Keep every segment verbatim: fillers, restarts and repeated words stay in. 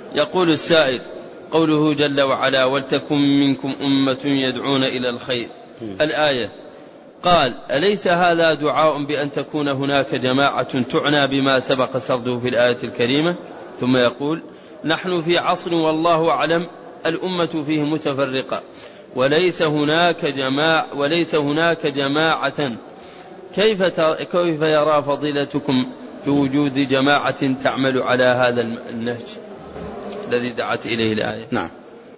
يقول السائل: قوله جل وعلا: ولتكن منكم أمة يدعون إلى الخير، الآية، قال: أليس هذا دعاء بأن تكون هناك جماعة تعنى بما سبق سرده في الآية الكريمة؟ ثم يقول: نحن في عصر والله أعلم الأمة فيه متفرقة وليس هناك جماعة وليس هناك جماعة كيف كيف يرى فضيلتكم في وجود جماعة تعمل على هذا النهج الذي دعت إليه الآية؟ نعم.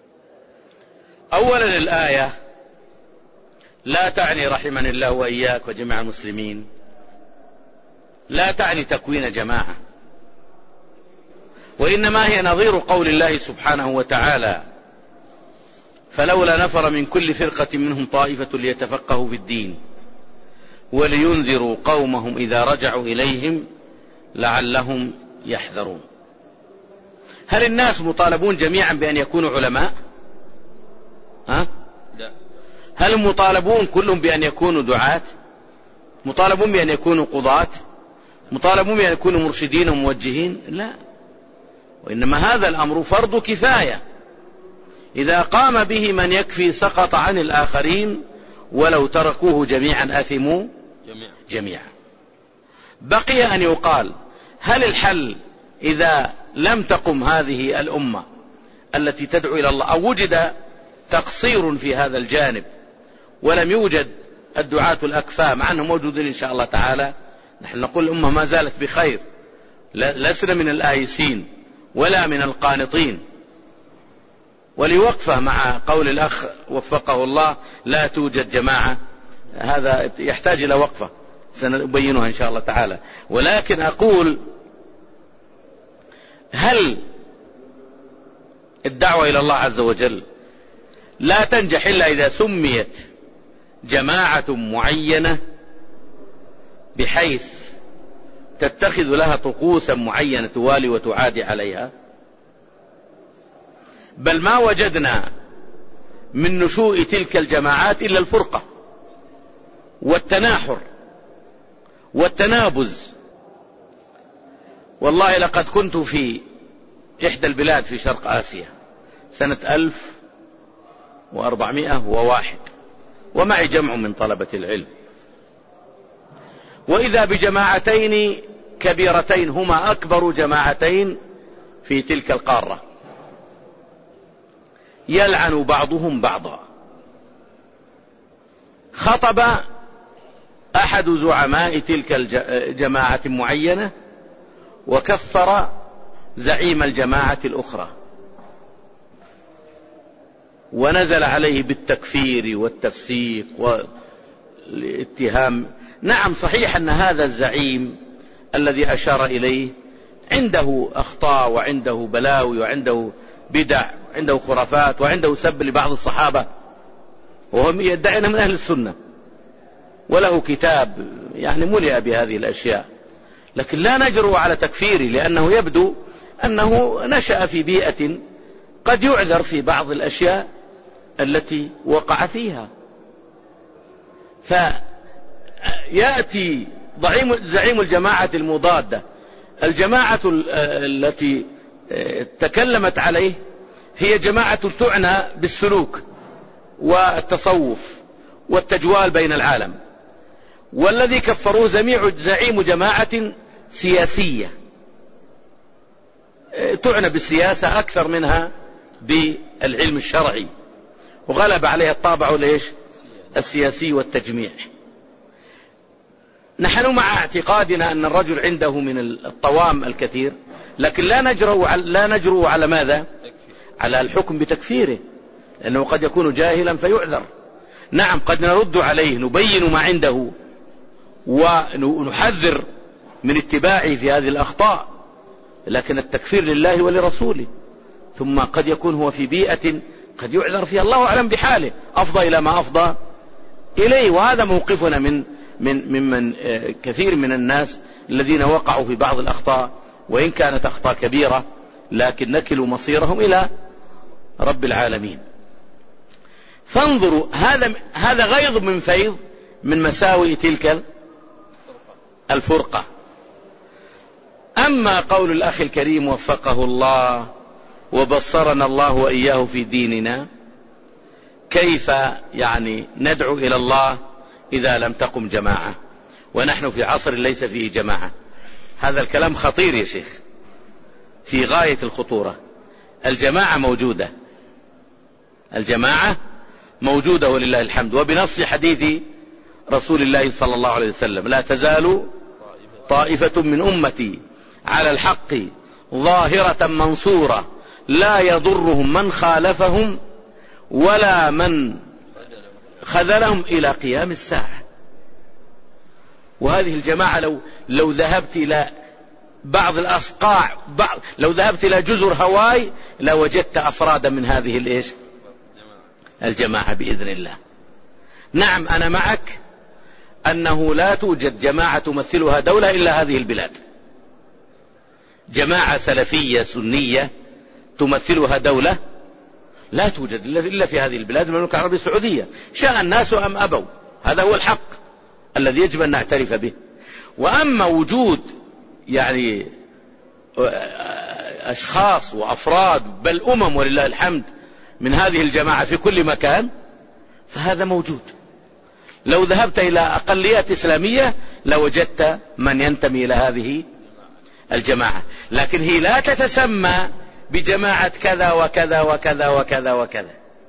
أولا الآية لا تعني رحمني الله وإياك وجميع المسلمين، لا تعني تكوين جماعة، وإنما هي نظير قول الله سبحانه وتعالى: فلولا نفر من كل فرقة منهم طائفة ليتفقهوا في الدين ولينذروا قومهم إذا رجعوا إليهم لعلهم يحذرون. هل الناس مطالبون جميعا بأن يكونوا علماء؟ ها؟ لا. هل مطالبون كلهم بأن يكونوا دعاة؟ مطالبون بأن يكونوا قضاة؟ مطالبون بأن يكونوا مرشدين وموجهين؟ لا، وإنما هذا الأمر فرض كفاية، إذا قام به من يكفي سقط عن الآخرين، ولو تركوه جميعا أثموا جميعا. بقي أن يقال: هل الحل إذا لم تقم هذه الأمة التي تدعو إلى الله، أو وجد تقصير في هذا الجانب ولم يوجد الدعاة الأكفاء مع أنهم موجودين إن شاء الله تعالى، نحن نقول الأمة ما زالت بخير، لسنا من الآيسين ولا من القانطين. ولوقفه مع قول الأخ وفقه الله لا توجد جماعة، هذا يحتاج إلى وقفة سنبينها إن شاء الله تعالى. ولكن أقول: هل الدعوة إلى الله عز وجل لا تنجح إلا إذا سميت جماعة معينة بحيث تتخذ لها طقوسا معينة توالي وتعادي عليها؟ بل ما وجدنا من نشوء تلك الجماعات إلا الفرقة والتناحر والتنابز. والله لقد كنت في إحدى البلاد في شرق آسيا سنة ألف وأربعمائة وواحد، ومعي جمع من طلبة العلم، وإذا بجماعتين كبيرتين هما أكبر جماعتين في تلك القارة، يلعن بعضهم بعضا. خطب أحد زعماء تلك الجماعة معينة وكفر زعيم الجماعة الأخرى، ونزل عليه بالتكفير والتفسيق والاتهام. نعم صحيح أن هذا الزعيم الذي أشار إليه عنده أخطاء وعنده بلاوي وعنده بدع وعنده خرافات وعنده سب لبعض الصحابة، وهم يدعون من أهل السنة، وله كتاب يعني ملئ بهذه الأشياء، لكن لا نجرؤ على تكفيره، لأنه يبدو أنه نشأ في بيئة قد يعذر في بعض الأشياء التي وقع فيها. فيأتي زعيم الجماعة المضادة، الجماعة التي تكلمت عليه هي جماعة تعنى بالسلوك والتصوف والتجوال بين العالم، والذي كفروه زعيم جماعة سياسية تعنى بالسياسة أكثر منها بالعلم الشرعي، وغلب عليها الطابع ليش السياسي والتجميع. نحن مع اعتقادنا أن الرجل عنده من الطوام الكثير، لكن لا نجرؤ لا نجرؤ على ماذا؟ على الحكم بتكفيره، لأنه قد يكون جاهلا فيعذر. نعم قد نرد عليه، نبين ما عنده ونحذر من اتباعه في هذه الأخطاء، لكن التكفير لله ولرسوله. ثم قد يكون هو في بيئة قد يعذر فيها، الله أعلم بحاله، أفضى إلى ما أفضى إليه. وهذا موقفنا من من ممن كثير من الناس الذين وقعوا في بعض الأخطاء، وإن كانت أخطاء كبيرة، لكن نكلوا مصيرهم إلى رب العالمين. فانظروا، هذا هذا غيظ من فيض من مساوئ تلك الفرقة. أما قول الأخ الكريم وفقه الله وبصرنا الله وإياه في ديننا، كيف يعني ندعو إلى الله إذا لم تقم جماعة ونحن في عصر ليس فيه جماعة؟ هذا الكلام خطير يا شيخ، في غاية الخطورة. الجماعة موجودة، الجماعة موجودة ولله الحمد، وبنص حديث رسول الله صلى الله عليه وسلم: لا تزال طائفة من أمتي على الحق ظاهرة منصورة لا يضرهم من خالفهم ولا من خذلهم إلى قيام الساعة. وهذه الجماعة لو لو ذهبت إلى بعض الأصقاع، بعض لو ذهبت إلى جزر هاواي لوجدت أفرادا من هذه الإيش الجماعة بإذن الله. نعم أنا معك أنه لا توجد جماعة تمثلها دولة إلا هذه البلاد، جماعة سلفية سنية تمثلها دولة لا توجد إلا في هذه البلاد، المملكة العربية السعودية، شاء الناس أم أبوا، هذا هو الحق الذي يجب أن نعترف به. وأما وجود يعني أشخاص وأفراد بل أمم ولله الحمد من هذه الجماعة في كل مكان فهذا موجود. لو ذهبت إلى أقليات إسلامية لوجدت من ينتمي إلى هذه الجماعة، لكن هي لا تتسمى بجماعة كذا وكذا وكذا وكذا وكذا.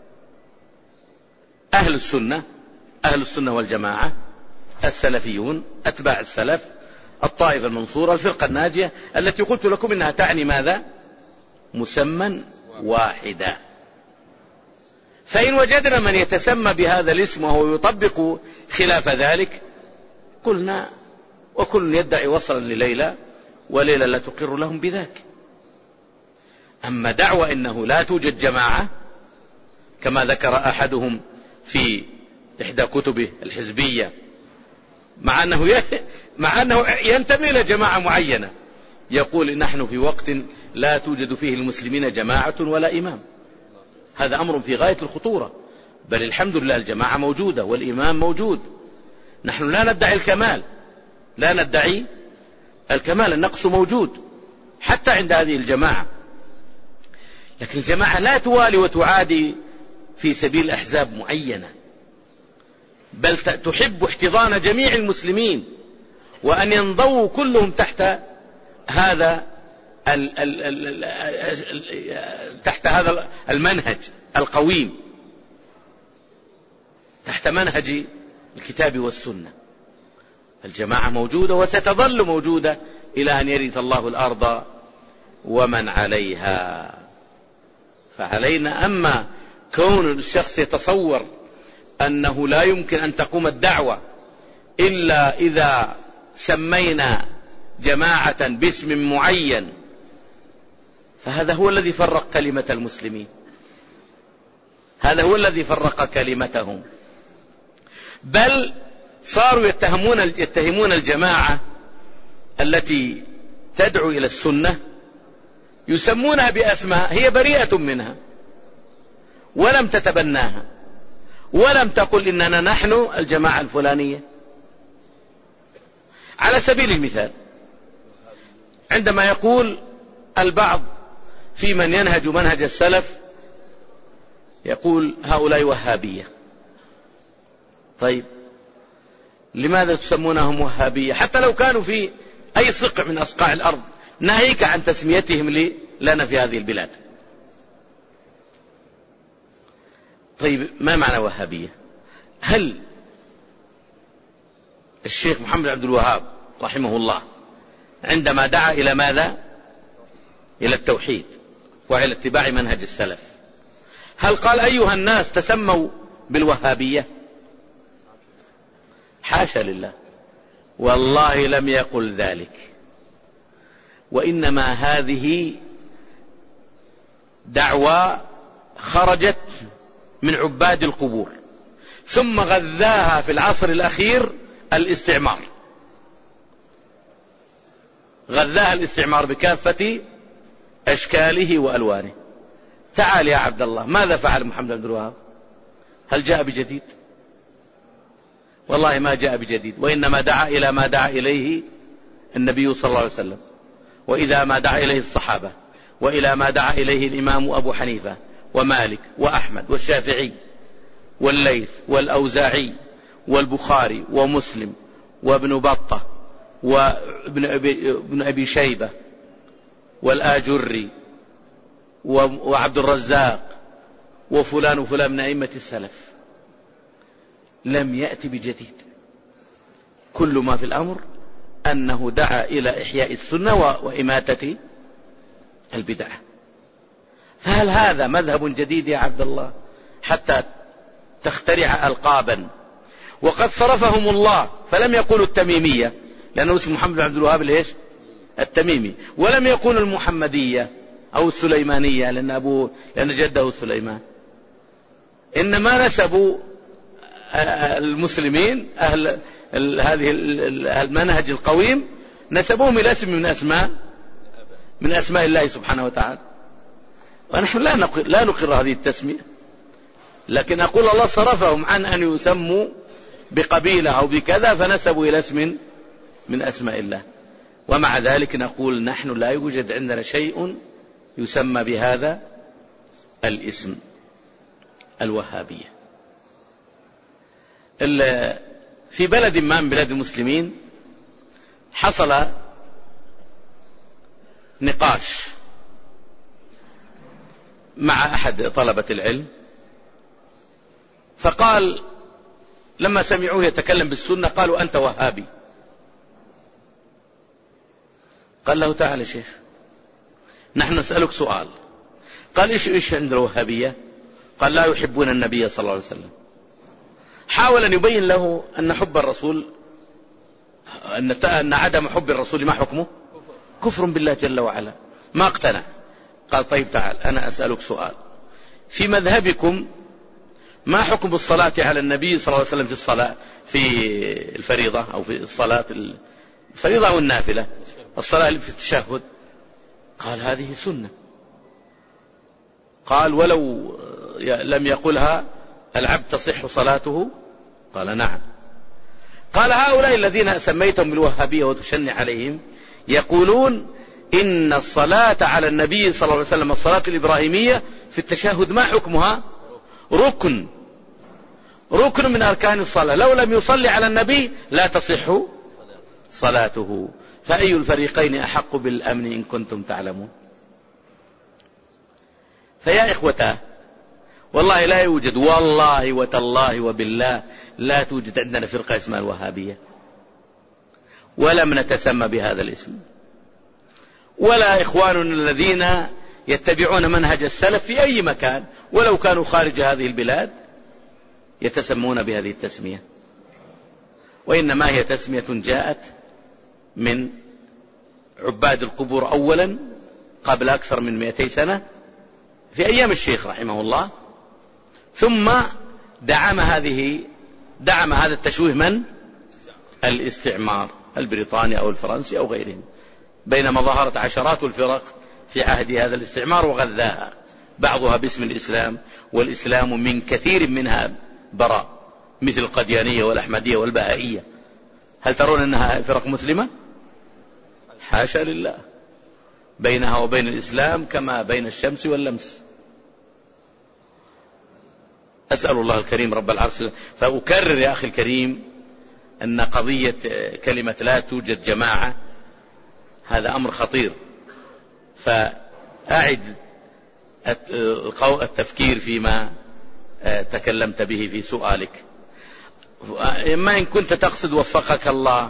أهل السنة، أهل السنة والجماعة، السلفيون، أتباع السلف، الطائفة المنصورة، الفرقة الناجية، التي قلت لكم إنها تعني ماذا؟ مسمى واحدا. فإن وجدنا من يتسمى بهذا الاسم وهو يطبق خلاف ذلك قلنا وكل يدعي وصلا لليلى وليلى لا تقر لهم بذاك. أما دعوة إنه لا توجد جماعة كما ذكر أحدهم في إحدى كتبه الحزبية، مع أنه مع أنه ينتمي إلى جماعة معينة، يقول نحن في وقت لا توجد فيه المسلمين جماعة ولا إمام. هذا أمر في غاية الخطورة. بل الحمد لله الجماعة موجودة والإمام موجود. نحن لا ندعي الكمال، لا ندعي الكمال، النقص موجود حتى عند هذه الجماعة، لكن الجماعة لا توالي وتعادي في سبيل أحزاب معينة، بل تحب احتضان جميع المسلمين وأن ينضووا كلهم تحت هذا ال ال ال ال تحت هذا المنهج القويم، تحت منهج الكتاب والسنة. الجماعة موجودة وستظل موجودة إلى أن يرث الله الأرض ومن عليها. فعلينا، أما كون الشخص يتصور أنه لا يمكن أن تقوم الدعوة إلا إذا سمينا جماعة باسم معين، فهذا هو الذي فرق كلمة المسلمين، هذا هو الذي فرق كلمتهم. بل صاروا يتهمون يتهمون الجماعة التي تدعو إلى السنة، يسمونها بأسماء هي بريئة منها ولم تتبناها ولم تقل إننا نحن الجماعة الفلانية. على سبيل المثال، عندما يقول البعض في من ينهج منهج السلف يقول هؤلاء وهابية، طيب لماذا تسمونهم وهابية حتى لو كانوا في أي صقع من أصقاع الأرض، ناهيك عن تسميتهم لنا في هذه البلاد؟ طيب ما معنى وهابية؟ هل الشيخ محمد عبد الوهاب رحمه الله عندما دعا إلى ماذا؟ إلى التوحيد وإلى اتباع منهج السلف، هل قال أيها الناس تسموا بالوهابية؟ حاشا لله، والله لم يقل ذلك. وإنما هذه دعوة خرجت من عباد القبور، ثم غذاها في العصر الأخير الاستعمار، غذاها الاستعمار بكافة أشكاله وألوانه. تعال يا عبد الله، ماذا فعل محمد عبد الوهاب؟ هل جاء بجديد؟ والله ما جاء بجديد، وإنما دعا إلى ما دعا إليه النبي صلى الله عليه وسلم، وإذا ما دعا إليه الصحابة، وإلى ما دعا إليه الإمام أبو حنيفة ومالك وأحمد والشافعي والليث والأوزاعي والبخاري ومسلم وابن بطة وابن أبي, أبي شيبة والآجري وعبد الرزاق وفلان وفلان من أئمة السلف، لم يأتي بجديد. كل ما في الأمر أنه دعا إلى إحياء السنة وإماتة البدعة. فهل هذا مذهب جديد يا عبد الله حتى تخترع ألقابا؟ وقد صرفهم الله، فلم يقولوا التميمية لأنه اسم محمد بن عبد الوهاب ليش التميمي، ولم يقولوا المحمدية أو السليمانية لأن, أبوه لأن جده سليمان، إنما نسبوا المسلمين أهل هذه المنهج القويم نسبوهم إلى اسم من أسماء من أسماء الله سبحانه وتعالى. ونحن لا نقر, لا نقر هذه التسمية، لكن أقول الله صرفهم عن أن يسموا بقبيلة أو بكذا فنسبوا إلى اسم من أسماء الله. ومع ذلك نقول نحن لا يوجد عندنا شيء يسمى بهذا الاسم الوهابية. في بلد ما من بلاد المسلمين حصل نقاش مع أحد طلبة العلم، فقال لما سمعوه يتكلم بالسنة قالوا أنت وهابي. قال له تعال شيخ نحن نسألك سؤال. قال إيش إيش عند الوهابية؟ قال لا يحبون النبي صلى الله عليه وسلم. حاول أن يبين له أن حب الرسول أن عدم حب الرسول ما حكمه؟ كفر بالله جل وعلا. ما اقتنع. قال طيب تعال أنا أسألك سؤال، في مذهبكم ما حكم الصلاة على النبي صلى الله عليه وسلم في الصلاة في الفريضة أو في الصلاة الفريضة أو النافلة، الصلاة اللي في التشهد؟ قال هذه سنة. قال ولو لم يقلها العبد تصح صلاته؟ قال نعم. قال هؤلاء الذين سميتهم بالوهابية وتشنع عليهم يقولون إن الصلاة على النبي صلى الله عليه وسلم الصلاة الإبراهيمية في التشهد ما حكمها؟ ركن ركن من أركان الصلاة، لو لم يصلي على النبي لا تصح صلاته. فأي الفريقين أحق بالأمن إن كنتم تعلمون؟ فيا إخوتاه والله لا يوجد، والله وتالله وبالله لا توجد عندنا فرقة اسمها الوهابية، ولم نتسمى بهذا الاسم، ولا إخواننا الذين يتبعون منهج السلف في أي مكان ولو كانوا خارج هذه البلاد يتسمون بهذه التسمية. وإنما هي تسمية جاءت من عباد القبور أولا قبل أكثر من مئتي سنة في أيام الشيخ رحمه الله، ثم دعم هذه دعم هذا التشويه من؟ الاستعمار البريطاني أو الفرنسي أو غيرهم، بينما ظهرت عشرات الفرق في عهد هذا الاستعمار وغذاها، بعضها باسم الإسلام، والإسلام من كثير منها براء، مثل القديانية والأحمدية والبهائية. هل ترون أنها فرق مسلمة؟ حاشا لله، بينها وبين الإسلام كما بين الشمس واللمس. أسأل الله الكريم رب العرش. فأكرر يا أخي الكريم أن قضية كلمة لا توجد جماعة هذا أمر خطير، فأعد التفكير فيما تكلمت به في سؤالك. ما إن كنت تقصد وفقك الله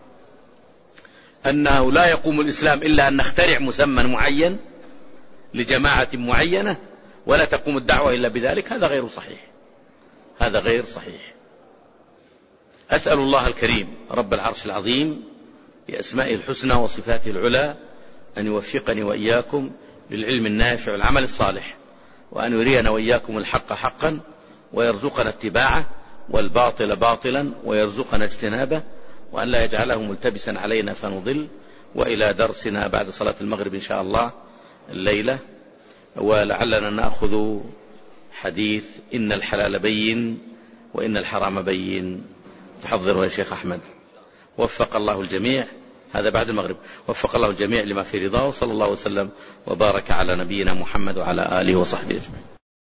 أنه لا يقوم الإسلام إلا أن نخترع مسمى معين لجماعة معينة ولا تقوم الدعوة إلا بذلك، هذا غير صحيح، هذا غير صحيح. أسأل الله الكريم رب العرش العظيم بأسمائه الحسنى وصفاته العلى أن يوفقني وإياكم للعلم النافع والعمل الصالح، وأن يرينا وإياكم الحق حقا ويرزقنا اتباعه، والباطل باطلا ويرزقنا اجتنابه، وأن لا يجعله ملتبسا علينا فنضل. وإلى درسنا بعد صلاة المغرب إن شاء الله الليلة، ولعلنا نأخذ حديث إن الحلال بين وإن الحرام بين. تحضر يا شيخ أحمد. وفق الله الجميع. هذا بعد المغرب. وفق الله الجميع لما في رضاه، وصلى الله وسلم وبارك على نبينا محمد وعلى آله وصحبه أجمعين.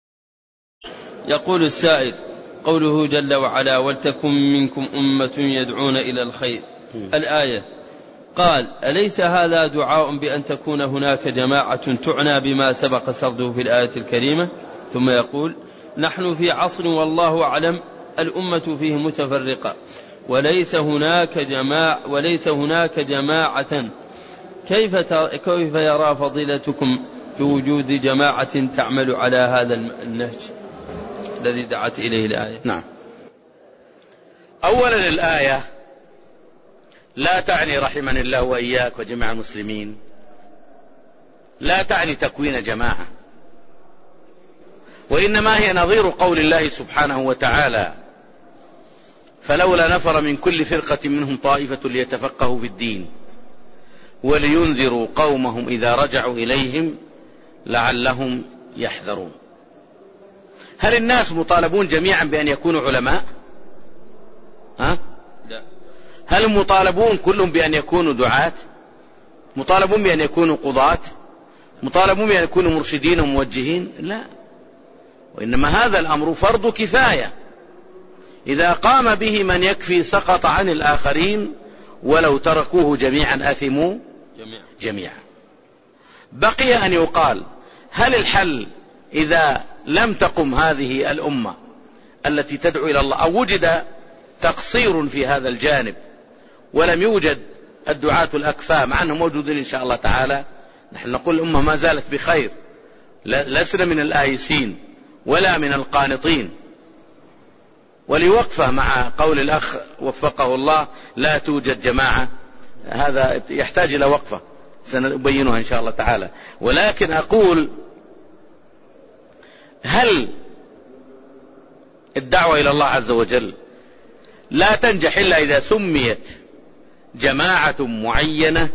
يقول السائل: قوله جل وعلا: ولتكن منكم أمة يدعون إلى الخير، الآية، قال: أليس هذا دعاء بأن تكون هناك جماعة تعنى بما سبق سرده في الآية الكريمة؟ ثم يقول: نحن في عصر والله أعلم الأمة فيه متفرقة وليس هناك جماعة وليس هناك جماعة كيف كيف يرى فضيلتكم في وجود جماعة تعمل على هذا النهج الذي دعت إليه الآية؟ نعم. أولا الآية لا تعني رحمني الله وإياك وجميع المسلمين، لا تعني تكوين جماعة، وإنما هي نظير قول الله سبحانه وتعالى: فلولا نفر من كل فرقة منهم طائفة ليتفقهوا في الدين ولينذروا قومهم إذا رجعوا إليهم لعلهم يحذرون. هل الناس مطالبون جميعا بأن يكونوا علماء؟ ها؟ لا. هل مطالبون كلهم بأن يكونوا دعاة؟ مطالبون بأن يكونوا قضاة؟ مطالبون بأن يكونوا مرشدين وموجهين؟ لا، وإنما هذا الأمر فرض كفاية، إذا قام به من يكفي سقط عن الآخرين، ولو تركوه جميعا أثموا جميعا. بقي أن يقال: هل الحل إذا لم تقم هذه الأمة التي تدعو إلى الله، أو وجد تقصير في هذا الجانب ولم يوجد الدعاة الأكفاء مع أنهم موجودين إن شاء الله تعالى، نحن نقول الأمة ما زالت بخير، لسنا من الآيسين ولا من القانطين. ولوقفه مع قول الأخ وفقه الله لا توجد جماعة، هذا يحتاج إلى وقفة سنبينها إن شاء الله تعالى. ولكن أقول: هل الدعوة إلى الله عز وجل لا تنجح إلا إذا سميت جماعة معينة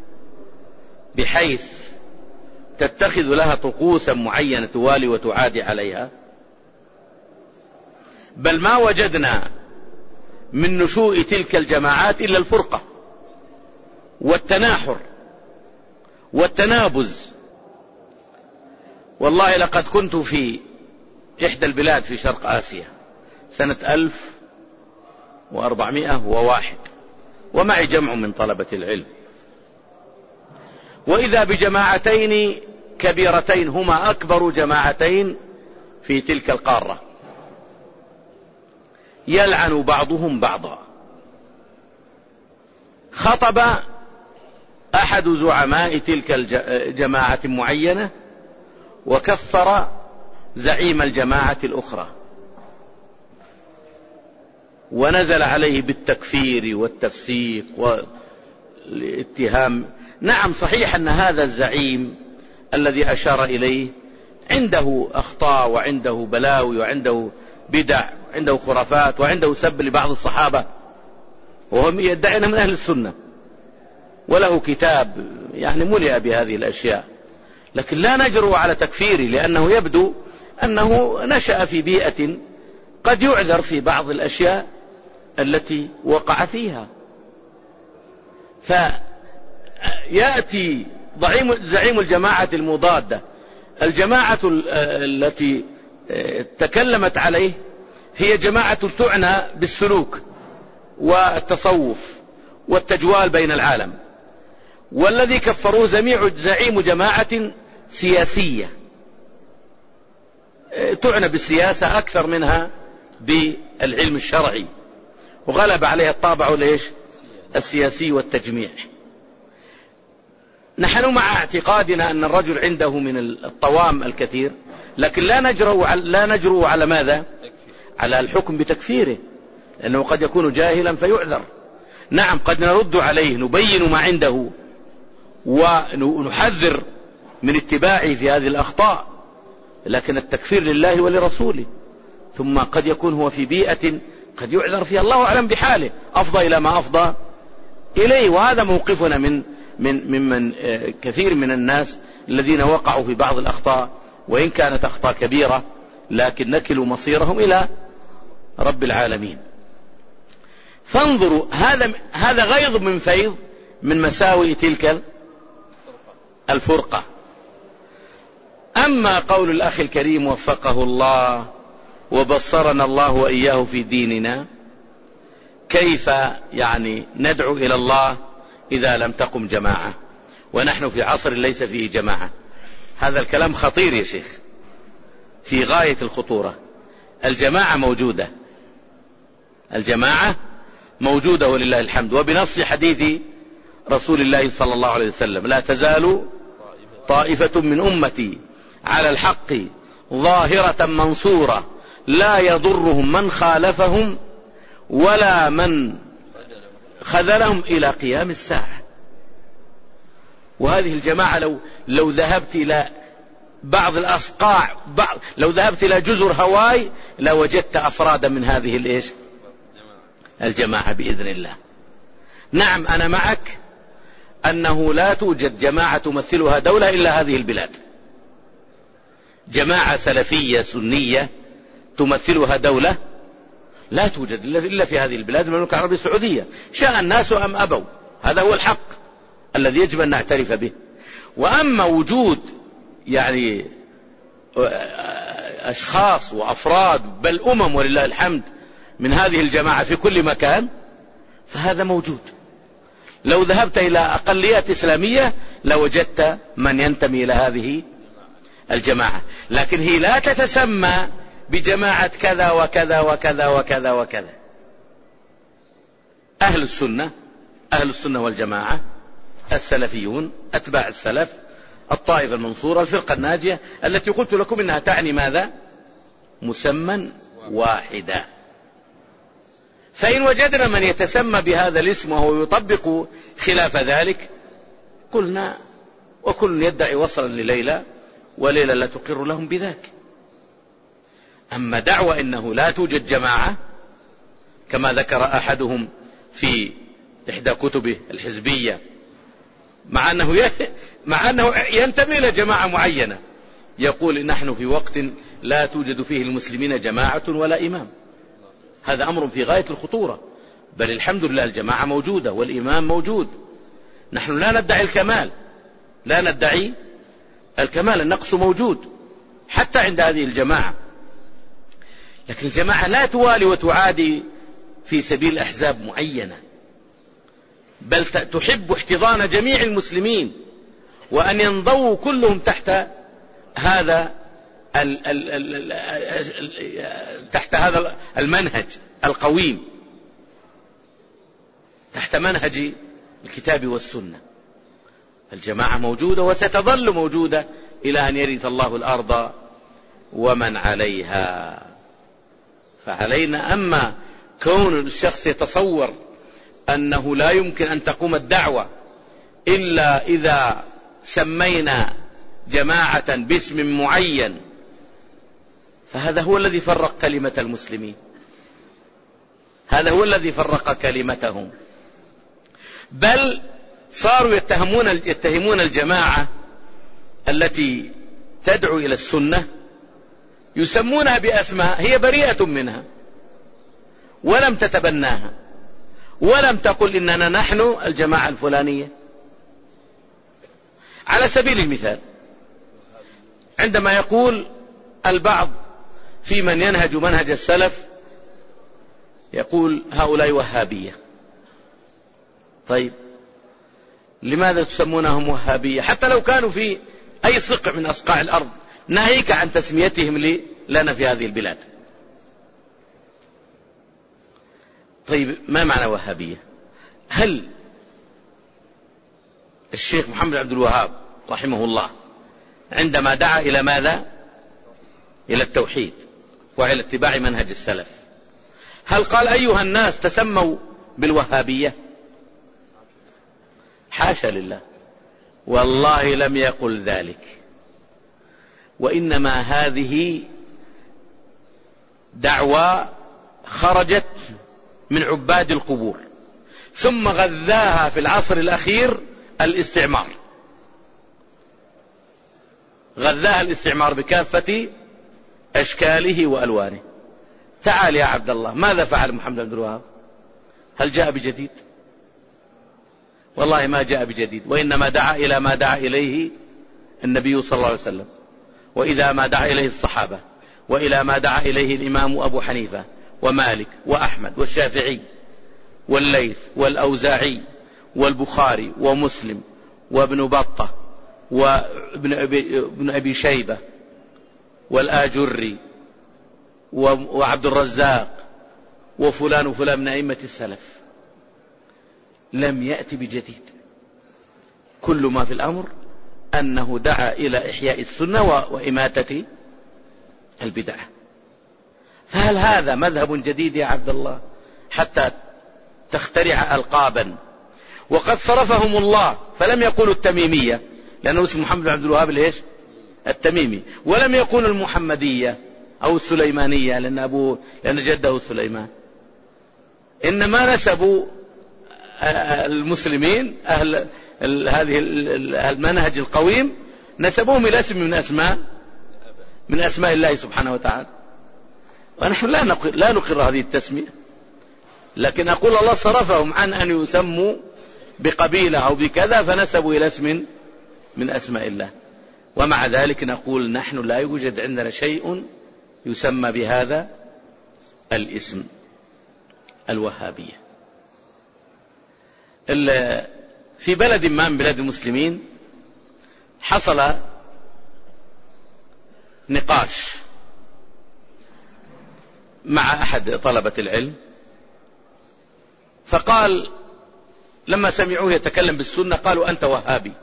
بحيث تتخذ لها طقوسا معينة توالي وتعادي عليها؟ بل ما وجدنا من نشوء تلك الجماعات إلا الفرقة والتناحر والتنابز. والله لقد كنت في إحدى البلاد في شرق آسيا سنة ألف وأربعمائة وواحد، ومعي جمع من طلبة العلم، وإذا بجماعتين كبيرتين هما أكبر جماعتين في تلك القارة، يلعن بعضهم بعضا. خطب أحد زعماء تلك الجماعة معينة وكفر زعيم الجماعة الأخرى، ونزل عليه بالتكفير والتفسيق والاتهام. نعم صحيح أن هذا الزعيم الذي أشار إليه عنده أخطاء وعنده بلاوي وعنده بدع وعنده خرافات وعنده سب لبعض الصحابة، وهم يدعون من أهل السنة، وله كتاب يعني ملئ بهذه الأشياء، لكن لا نجرؤ على تكفيره، لأنه يبدو أنه نشأ في بيئة قد يعذر في بعض الأشياء التي وقع فيها. فيأتي زعيم الجماعة المضادة، الجماعة التي تكلمت عليه هي جماعة تعنى بالسلوك والتصوف والتجوال بين العالم، والذي كفروه زعيم جماعة سياسية تعنى بالسياسة أكثر منها بالعلم الشرعي، وغلب عليها الطابع ليش السياسي والتجميع. نحن مع اعتقادنا أن الرجل عنده من الطوام الكثير، لكن لا نجرؤ على, لا نجرؤ على ماذا؟ على الحكم بتكفيره، لأنه قد يكون جاهلا فيعذر. نعم قد نرد عليه، نبين ما عنده ونحذر من اتباعه في هذه الأخطاء، لكن التكفير لله ولرسوله. ثم قد يكون هو في بيئة قد يعذر فيها، الله أعلم بحاله، أفضى إلى ما أفضى إليه. وهذا موقفنا من من ممن كثير من الناس الذين وقعوا في بعض الأخطاء، وإن كانت أخطاء كبيرة، لكن نكلوا مصيرهم إلى رب العالمين. فانظروا، هذا هذا غيظ من فيض من مساوئ تلك الفرقة. أما قول الأخ الكريم وفقه الله وبصرنا الله وإياه في ديننا، كيف يعني ندعو إلى الله إذا لم تقم جماعة ونحن في عصر ليس فيه جماعة؟ هذا الكلام خطير يا شيخ، في غاية الخطورة. الجماعة موجودة، الجماعة موجودة ولله الحمد، وبنص حديث رسول الله صلى الله عليه وسلم: لا تزال طائفة من أمتي على الحق ظاهرة منصورة لا يضرهم من خالفهم ولا من خذلهم إلى قيام الساعة. وهذه الجماعة لو لو ذهبت إلى بعض الأصقاع، بعض لو ذهبت إلى جزر هاواي لوجدت أفرادا من هذه الإيش الجماعة بإذن الله. نعم أنا معك أنه لا توجد جماعة تمثلها دولة إلا هذه البلاد، جماعة سلفية سنية تمثلها دولة لا توجد إلا في هذه البلاد، المملكة العربية السعودية، شاء الناس أم أبوا. هذا هو الحق الذي يجب أن نعترف به. وأما وجود يعني أشخاص وأفراد بل أمم ولله الحمد من هذه الجماعة في كل مكان فهذا موجود. لو ذهبت إلى أقليات إسلامية لوجدت من ينتمي إلى هذه الجماعة، لكن هي لا تتسمى بجماعة كذا وكذا وكذا وكذا وكذا. أهل السنة، أهل السنة والجماعة، السلفيون، أتباع السلف، الطائفة المنصورة، الفرقة الناجية، التي قلت لكم إنها تعني ماذا؟ مسمى واحدا. فإن وجدنا من يتسمى بهذا الاسم وهو يطبق خلاف ذلك قلنا وكل يدعي وصلا لليلى وليلى لا تقر لهم بذاك. أما دعوة إنه لا توجد جماعة كما ذكر أحدهم في إحدى كتبه الحزبية، مع أنه مع أنه ينتمي إلى جماعة معينة، يقول نحن في وقت لا توجد فيه المسلمين جماعة ولا إمام. هذا أمر في غاية الخطورة. بل الحمد لله الجماعة موجودة والإمام موجود. نحن لا ندعي الكمال، لا ندعي الكمال، النقص موجود حتى عند هذه الجماعة، لكن الجماعة لا توالي وتعادي في سبيل أحزاب معينة، بل تحب احتضان جميع المسلمين وأن ينضووا كلهم تحت هذا ال ال ال ال تحت هذا المنهج القويم، تحت منهج الكتاب والسنة. الجماعة موجودة وستظل موجودة إلى أن يرث الله الأرض ومن عليها. فعلينا أما كون الشخص يتصور أنه لا يمكن أن تقوم الدعوة إلا إذا سمينا جماعة باسم معين، فهذا هو الذي فرق كلمة المسلمين، هذا هو الذي فرق كلمتهم. بل صاروا يتهمون يتهمون الجماعة التي تدعو إلى السنة، يسمونها بأسماء هي بريئة منها ولم تتبناها ولم تقل إننا نحن الجماعة الفلانية. على سبيل المثال، عندما يقول البعض في من ينهج منهج السلف يقول هؤلاء وهابية، طيب لماذا تسمونهم وهابية حتى لو كانوا في أي صقع من أصقاع الأرض، ناهيك عن تسميتهم لنا في هذه البلاد؟ طيب ما معنى وهابية؟ هل الشيخ محمد عبد الوهاب رحمه الله عندما دعا إلى ماذا؟ إلى التوحيد وإلى اتباع منهج السلف، هل قال أيها الناس تسموا بالوهابية؟ حاشا لله، والله لم يقل ذلك. وإنما هذه دعوة خرجت من عباد القبور، ثم غذاها في العصر الأخير الاستعمار، غذاها الاستعمار بكافة أشكاله وألوانه. تعال يا عبد الله، ماذا فعل محمد عبد الوهاب؟ هل جاء بجديد؟ والله ما جاء بجديد، وإنما دعا إلى ما دعا إليه النبي صلى الله عليه وسلم، وإذا ما دعا إليه الصحابة، وإلى ما دعا إليه الإمام أبو حنيفة ومالك وأحمد والشافعي والليث والأوزاعي والبخاري ومسلم وابن بطة وابن ابن أبي شيبة والآجري وعبد الرزاق وفلان وفلان من أئمة السلف. لم يأتي بجديد، كل ما في الأمر أنه دعا إلى إحياء السنة وإماتة البدعة. فهل هذا مذهب جديد يا عبد الله حتى تخترع ألقابا؟ وقد صرفهم الله، فلم يقولوا التميمية لأنه اسم محمد بن عبد الوهاب ليش التميمي، ولم يقولوا المحمدية أو السليمانية لأن, أبوه لأن جده سليمان، إنما نسبوا المسلمين أهل هذه المنهج القويم نسبوهم إلى اسم من أسماء من أسماء الله سبحانه وتعالى. ونحن لا نقر, لا نقر هذه التسمية، لكن أقول الله صرفهم عن أن يسموا بقبيلة أو بكذا فنسبوا إلى اسم من أسماء الله. ومع ذلك نقول نحن لا يوجد عندنا شيء يسمى بهذا الاسم الوهابية. في بلد ما من بلاد المسلمين حصل نقاش مع أحد طلبة العلم، فقال لما سمعوه يتكلم بالسنة قالوا أنت وهابي.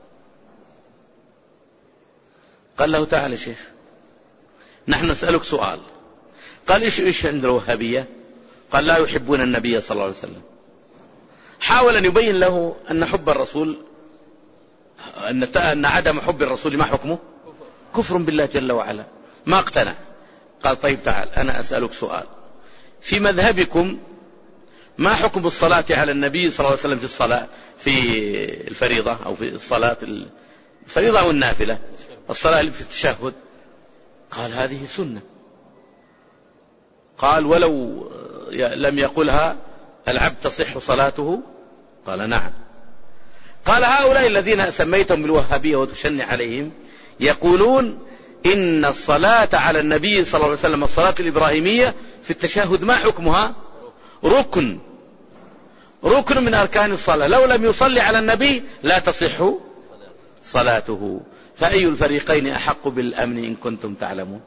قال له تعال شيخ نحن نسألك سؤال. قال إيش إيش عند الوهابية؟ قال لا يحبون النبي صلى الله عليه وسلم. حاول أن يبين له أن حب الرسول أن عدم حب الرسول ما حكمه؟ كفر بالله جل وعلا. ما اقتنع. قال طيب تعال أنا أسألك سؤال، في مذهبكم ما حكم الصلاة على النبي صلى الله عليه وسلم في الصلاة في الفريضة أو في الصلاة الفريضة أو النافلة، الصلاة اللي في التشهد؟ قال هذه سنة. قال ولو لم يقلها العبد تصح صلاته؟ قال نعم. قال هؤلاء الذين سميتهم بالوهابية وتشنع عليهم يقولون إن الصلاة على النبي صلى الله عليه وسلم الصلاة الإبراهيمية في التشهد ما حكمها؟ ركن ركن من أركان الصلاة، لو لم يصلي على النبي لا تصح صلاته. فأي الفريقين أحق بالأمن إن كنتم تعلمون؟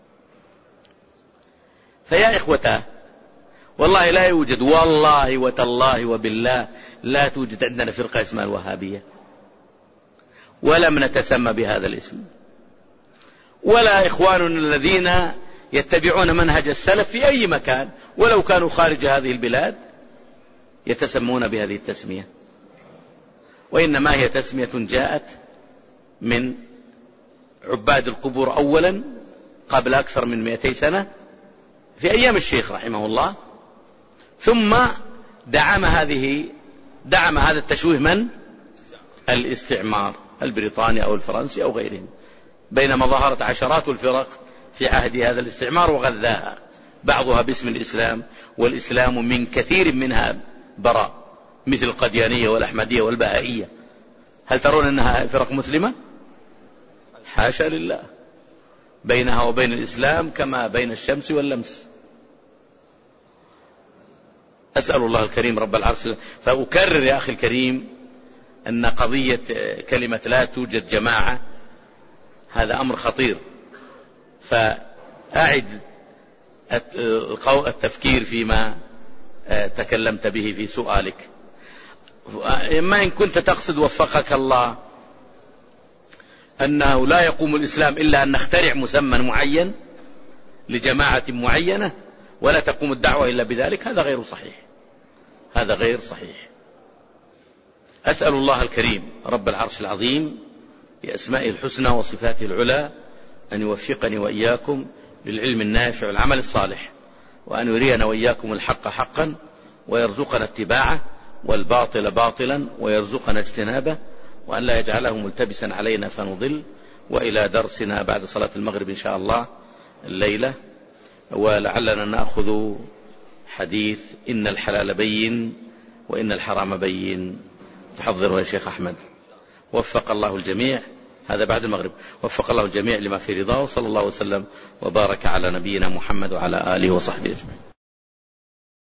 فيا إخوتاه والله لا يوجد، والله وتالله وبالله لا توجد عندنا فرقة اسمها الوهابية، ولم نتسمى بهذا الاسم، ولا إخواننا الذين يتبعون منهج السلف في أي مكان ولو كانوا خارج هذه البلاد يتسمون بهذه التسمية، وإنما هي تسمية جاءت من عباد القبور أولا قبل أكثر من مئتي سنة في أيام الشيخ رحمه الله، ثم دعم هذه دعم هذا التشويه من؟ الاستعمار البريطاني أو الفرنسي أو غيرهم، بينما ظهرت عشرات الفرق في عهد هذا الاستعمار وغذاها، بعضها باسم الإسلام، والإسلام من كثير منها براء، مثل القديانية والأحمدية والبهائية. هل ترون أنها فرق مسلمة؟ حاشا لله، بينها وبين الإسلام كما بين الشمس واللمس. أسأل الله الكريم رب العرش. فأكرر يا أخي الكريم أن قضية كلمة لا توجد جماعة هذا أمر خطير، فأعد التفكير فيما تكلمت به في سؤالك. ما إن كنت تقصد وفقك الله أنه لا يقوم الإسلام إلا أن نخترع مسمى معين لجماعة معينة ولا تقوم الدعوة إلا بذلك، هذا غير صحيح، هذا غير صحيح. أسأل الله الكريم رب العرش العظيم بأسمائه الحسنى وصفاته العلى أن يوفقني وإياكم للعلم النافع والعمل الصالح، وأن يرينا وإياكم الحق حقا ويرزقنا اتباعه، والباطل باطلا ويرزقنا اجتنابه، وأن لا يجعله ملتبسا علينا فنضل. وإلى درسنا بعد صلاة المغرب إن شاء الله الليلة، ولعلنا نأخذ حديث إن الحلال بين وإن الحرام بين تحضره يا شيخ أحمد. وفق الله الجميع، هذا بعد المغرب، وفق الله الجميع لما في رضاه، وصلى الله وسلم وبارك على نبينا محمد وعلى آله وصحبه أجمعين.